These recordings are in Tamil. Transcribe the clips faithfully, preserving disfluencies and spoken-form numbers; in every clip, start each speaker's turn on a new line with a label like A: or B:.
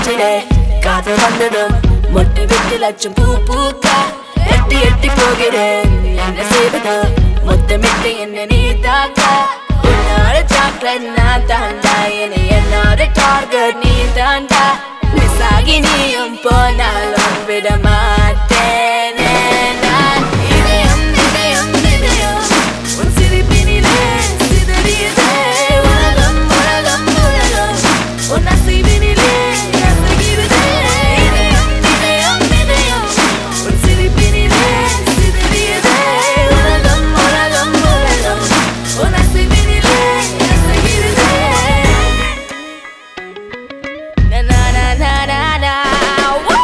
A: நெஞ்சிலே காதல் வந்ததும் மொட்டு விட்டு லட்சம் பூ பூக்க எட்டி எட்டி போகிறேன் என்ன செய்வதோ முத்தமிட்டு என்ன நீ தாக்க உன்னோட சாக்லேட் நான் தாண்டா இனி என்னோட டார்கெட் நீ தாண்டா மிஸ் ஆகி நீயும் போனாலும் விட மாட்டேனே நான் இதயம் இதயம் இதயம் உன் சிரிப்பினிலே சிதறியதே உலகம் உலகம் உலகம் உன் அசைவினிலே அசைகிறதே இதயம் இதயம் இதயம் உன் சிரிப்பினிலே சிதறியதே உலகம் உலகம் உலகம் உன் அசைவினிலே அசைகிறதே na na na na na na woo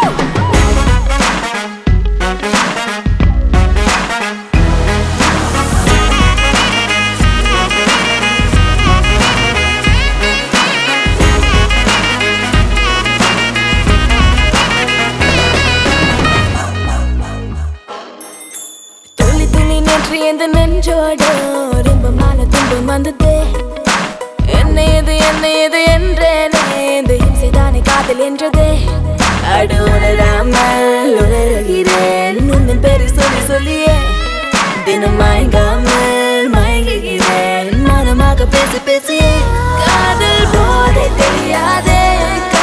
A: துளி துளி நேற்று எந்த நெஞ்சோடு ரொம்பமான துன்பம் வந்ததே என்ன இது என்ன இது என்றேனே இந்த இம்சைதானே காதல் என்றதே அடு உணராமல் உணர்கிறேன் உந்தன் பேரு சொல்லி சொல்லியே தினம் மயங்காமல் மயங்குகிறேன் மனமாக பேசி பேசியே காதல் போதை தெரியாதே